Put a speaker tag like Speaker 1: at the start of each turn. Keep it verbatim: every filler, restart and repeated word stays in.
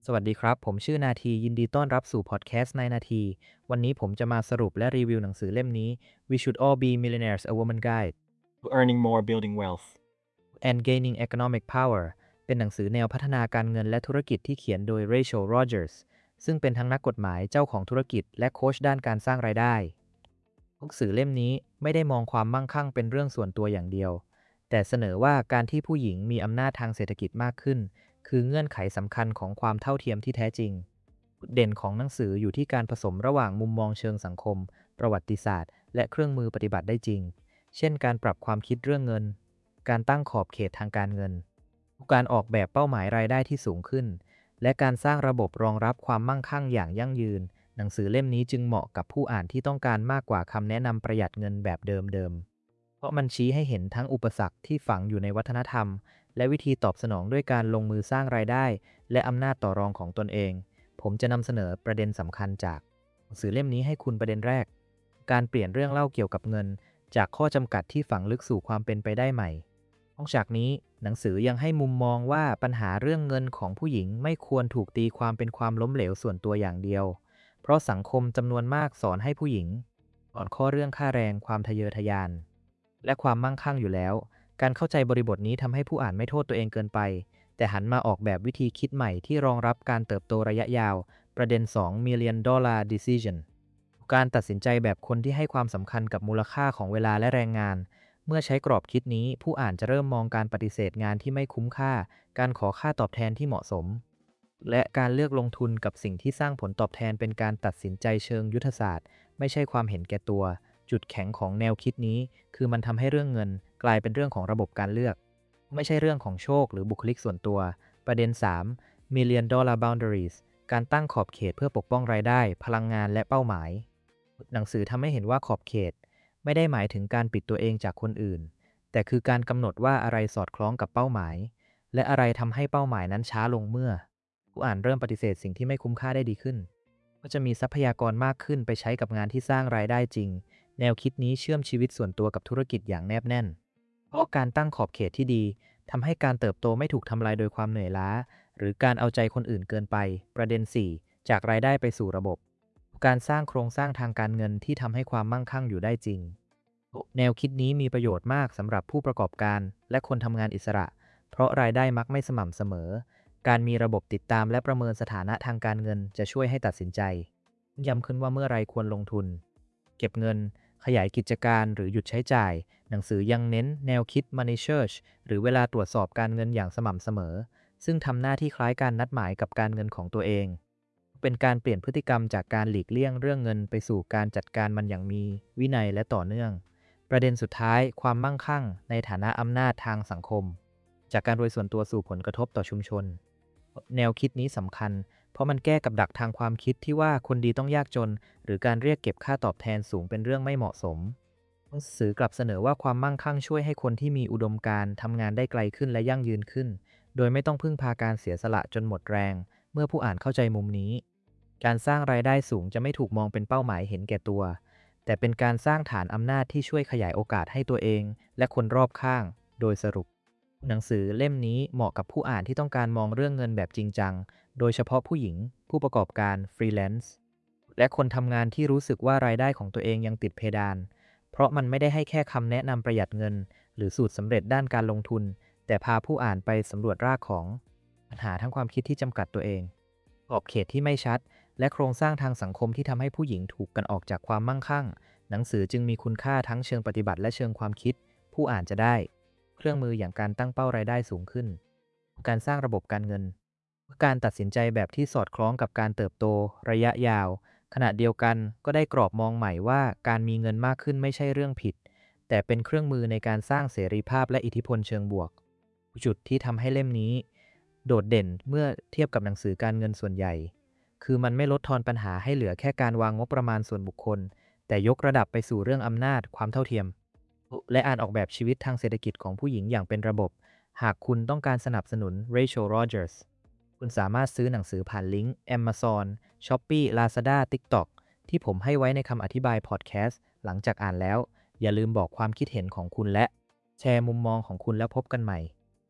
Speaker 1: สวัสดีครับผมชื่อนาทียินดีต้อนรับสู่พอดแคสต์ในนาทีวันนี้ผมจะมาสรุปและรีวิวหนังสือเล่มนี้ We Should All Be Millionaires A Woman Guide
Speaker 2: earning more, building wealth.
Speaker 1: and Gaining Economic Power เป็นหนังสือแนวพัฒนาการเงินและธุรกิจที่เขียนโดย Rachel Rogers ซึ่งเป็นทั้งนักกฎหมายเจ้าของธุรกิจและโค้ชด้านการสร้างรายได้หนังสือเล่มนี้ไม่ได้มองความมั่งคั่งเป็นเรื่องส่วนตัวอย่างเดียวแต่เสนอว่าการที่ผู้หญิงมีอำนาจทางเศรษฐกิจมากขึ้นคือเงื่อนไขสำคัญของความเท่าเทียมที่แท้จริง จุดเด่นของหนังสืออยู่ที่การผสมระหว่างมุมมองเชิงสังคม ประวัติศาสตร์ และเครื่องมือปฏิบัติได้จริง เช่นการปรับความคิดเรื่องเงิน การตั้งขอบเขตทางการเงิน การออกแบบเป้าหมายรายได้ที่สูงขึ้น และการสร้างระบบรองรับความมั่งคั่งอย่างยั่งยืน หนังสือเล่มนี้จึงเหมาะกับผู้อ่านที่ต้องการมากกว่าคำแนะนำประหยัดเงินแบบเดิมๆ เพราะมันชี้ให้เห็นทั้งอุปสรรคที่ฝังอยู่ในวัฒนธรรม และวิธีตอบสนองด้วยการลงมือสร้างรายได้ และอำนาจต่อรองของตนเอง ผมจะนำเสนอประเด็นสำคัญจากหนังสือเล่มนี้ให้คุณประเด็นแรก การเปลี่ยนเรื่องเล่าเกี่ยวกับเงินจากข้อจำกัดที่ฝังลึกสู่ความเป็นไปได้ใหม่นอกจากนี้หนังสือยังให้มุมมองว่าปัญหาเรื่องเงินของผู้หญิงไม่ควรถูกตีความเป็นความล้มเหลวส่วนตัวอย่างเดียว เพราะสังคมจำนวนมากสอนให้ผู้หญิงสอนข้อเรื่องค่าแรงความทะเยอทะยานและความมั่งคั่งอยู่แล้ว การเข้าใจบริบทนี้ทำให้ผู้อ่านไม่โทษตัวเองเกินไปแต่หันมาออกแบบวิธีคิดใหม่ที่รองรับการเติบโตระยะยาวประเด็น สอง million dollar decision การตัดสินใจแบบคนที่ให้ความสำคัญกับมูลค่าของเวลาและแรงงานเมื่อใช้กรอบคิดนี้ผู้อ่านจะเริ่มมองการปฏิเสธงานที่ไม่คุ้มค่าการขอค่าตอบแทนที่เหมาะสมและการเลือกลงทุนกับสิ่งที่สร้างผลตอบแทนเป็นการตัดสินใจเชิงยุทธศาสตร์ไม่ใช่ความเห็นแก่ตัวจุดแข็งของแนวคิดนี้คือมันทำให้เรื่องเงินกลายเป็นเรื่องของระบบการเลือกไม่ใช่เรื่องของโชคหรือบุคลิกส่วนตัวประเด็น สาม million dollar boundaries การตั้งขอบเขตเพื่อปกป้องรายได้พลังงานและเป้าหมายหนังสือทำให้เห็นว่าขอบเขตไม่ได้หมายถึงการปิดตัวเองจากคนอื่นแต่คือการกำหนดว่าอะไรสอดคล้องกับเป้าหมายและอะไรทำให้เป้าหมายนั้นช้าลงเมื่อผู้อ่านเริ่มปฏิเสธสิ่งที่ไม่คุ้มค่าได้ดีขึ้นก็จะมีทรัพยากรมากขึ้นไปใช้กับงานที่สร้างรายได้จริงแนวคิดนี้เชื่อมชีวิตส่วนตัวกับธุรกิจอย่างแนบแน่นเพราะการตั้งขอบเขตที่ดีทำให้การเติบโตไม่ถูกทำลายโดยความเหนื่อยล้าหรือการเอาใจคนอื่นเกินไปประเด็น สี่ จากรายได้ไปสู่ระบบการสร้างโครงสร้างทางการเงินที่ทำให้ความมั่งคั่งอยู่ได้จริงแนวคิดนี้มีประโยชน์มากสำหรับผู้ประกอบการและคนทำงานอิสระเพราะรายได้มักไม่สม่ำเสมอการมีระบบติดตามและประเมินสถานะทางการเงินจะช่วยให้ตัดสินใจย้ำขึ้นว่าเมื่อไรควรลงทุนเก็บเงินขยายกิจการหรือหยุดใช้จ่ายหนังสือยังเน้นแนวคิด Money Search หรือเวลาตรวจสอบการเงินอย่างสม่ำเสมอซึ่งทำหน้าที่คล้ายการนัดหมายกับการเงินของตัวเองเป็นการเปลี่ยนพฤติกรรมจากการหลีกเลี่ยงเรื่องเงินไปสู่การจัดการมันอย่างมีวินัยและต่อเนื่องประเด็นสุดท้ายความมั่งคั่งในฐานะอำนาจทางสังคมจากการรวยส่วนตัวสู่ผลกระทบต่อชุมชนแนวคิดนี้สำคัญเพราะมันแก้กับดักทางความคิดที่ว่าคนดีต้องยากจนหรือการเรียกเก็บค่าตอบแทนสูงเป็นเรื่องไม่เหมาะสมหนังสือกลับเสนอว่าความมั่งคั่งช่วยให้คนที่มีอุดมการณ์ทำงานได้ไกลขึ้นและยั่งยืนขึ้นโดยไม่ต้องพึ่งพาการเสียสละจนหมดแรงเมื่อผู้อ่านเข้าใจมุมนี้การสร้างรายได้สูงจะไม่ถูกมองเป็นเป้าหมายเห็นแก่ตัวแต่เป็นการสร้างฐานอำนาจที่ช่วยขยายโอกาสให้ตัวเองและคนรอบข้างโดยสรุปหนังสือเล่มนี้เหมาะกับผู้อ่านที่ต้องการมองเรื่องเงินแบบจริงจังโดยเฉพาะผู้หญิงผู้ประกอบการฟรีแลนซ์และคนทำงานที่รู้สึกว่ารายได้ของตัวเองยังติดเพดานเพราะมันไม่ได้ให้แค่คำแนะนำประหยัดเงินหรือสูตรสำเร็จด้านการลงทุนแต่พาผู้อ่านไปสำรวจรากของปัญหาทั้งความคิดที่จำกัดตัวเองขอบเขตที่ไม่ชัดและโครงสร้างทางสังคมที่ทำให้ผู้หญิงถูกกันออกจากความมั่งคั่งหนังสือจึงมีคุณค่าทั้งเชิงปฏิบัติและเชิงความคิดผู้อ่านจะได้เครื่องมืออย่างการตั้งเป้ารายได้สูงขึ้นการสร้างระบบการเงินการตัดสินใจแบบที่สอดคล้องกับการเติบโตระยะยาวขณะเดียวกันก็ได้กรอบมองใหม่ว่าการมีเงินมากขึ้นไม่ใช่เรื่องผิดแต่เป็นเครื่องมือในการสร้างเสรีภาพและอิทธิพลเชิงบวกจุดที่ทำให้เล่มนี้โดดเด่นเมื่อเทียบกับหนังสือการเงินส่วนใหญ่คือมันไม่ลดทอนปัญหาให้เหลือแค่การวางงบประมาณส่วนบุคคลแต่ยกระดับไปสู่เรื่องอำนาจความเท่าเทียมและอ่านออกแบบชีวิตทางเศรษฐกิจของผู้หญิงอย่างเป็นระบบหากคุณต้องการสนับสนุน Rachel Rogers คุณสามารถซื้อหนังสือผ่านลิงก์ Amazon Shopee Lazada TikTok ที่ผมให้ไว้ในคำอธิบายพอดแคสต์หลังจากอ่านแล้วอย่าลืมบอกความคิดเห็นของคุณและแชร์มุมมองของคุณแล้วพบกันใหม่